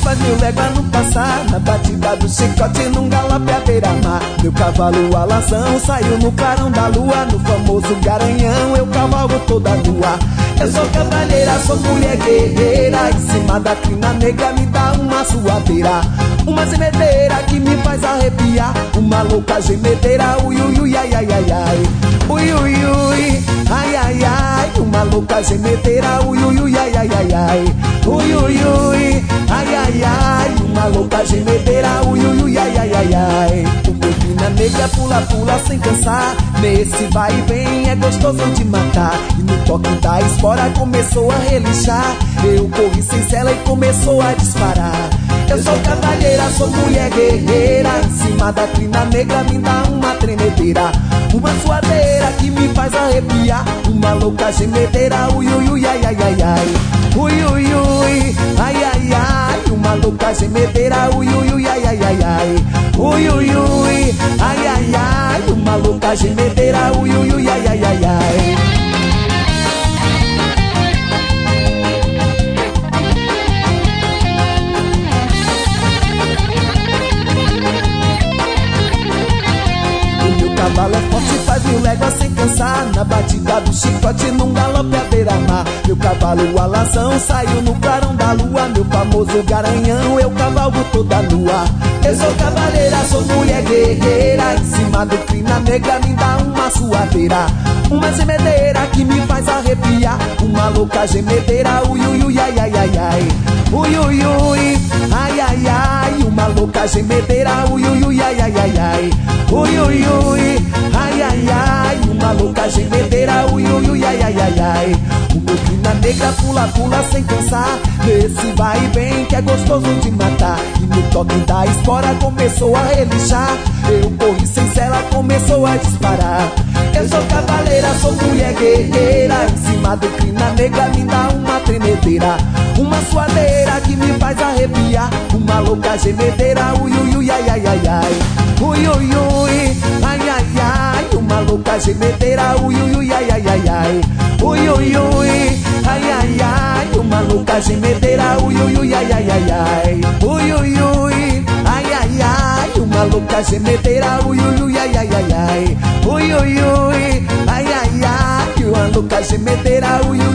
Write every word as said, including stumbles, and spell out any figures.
faz mil léguas no passar, na batida do chicote, num galope à beira-mar. Meu cavalo alazão saiu no clarão da lua, no famoso garanhão eu cavalgo toda nua. Eu sou cavalheira, sou mulher guerreira, em cima da crina negra me dá uma suadeira, uma gemedeira que me faz arrepiar, uma louca gemedeira, ui ui ui ai ai ai ai, ui ui ui ai ai ai, uma louca gemedeira, ui ui ui ai ai ai ai, ui ui ui ai ai ai, uma louca gemedeira, ui ui ui ai ai ai ai. O meu crina negra pula pula sem cansar, nesse vai e vem é gostoso de matar, e no toque da espora começou a relixar, eu corri sem cela e começou a disparar. Eu sou cavalheira, sou mulher guerreira, em cima da crina negra me dá uma tremedeira, uma suadeira que me faz arrepiar, uma louca gemedeira, ui ui ui ai ai ai ai, ui ui ui ai ai ai, uma louca gemedeira, ui ui ui ai ai ai ai, ui ui ui ai ai ai, uma louca gemedeira, ui ui ui ai ai ai ai. O cavalo é forte, faz mil léguas sem cansar, na batida do chicote, num galope à beira-mar. Meu cavalo alazão saiu no clarão da lua, meu famoso garanhão eu cavalgo toda nua. Eu sou cavaleira, sou mulher guerreira, em cima do crina negra me dá uma suadeira, uma gemedeira que me faz arrepiar, uma louca gemedeira, ui ui ui ai ai ai ai, ui ui ui ai ai ai, uma louca gemedeira, ui ui ui ai ai ai ai, ui ui ui ai ai ai, uma louca gemedeira, ui ui ui ai ai ai ai. O meu crina negra pula pula sem cansar, nesse vai e vem que é gostoso de matar, e no toque da espora começou a relixar, eu corri sem cela, começou a disparar. Eu sou cavaleira, sou mulher guerreira, em cima do crina negra me dá uma tremedeira, uma suadeira que me faz arrepiar, uma louca gemedeira, ui ui ui ai ai ai ai, ui ui ui ai ai ai, uma louca gemedeira, ui ui ui ai ai ai ai, ui ui ui ai ai ai, uma louca gemedeira, ui ui ui ai ai ai ai, ui ui ui ai ai ai, uma louca gemedeira, ui ui ui ai ai ai ai, ui ui ui ai ai ai, uma louca gemedeira, ui ui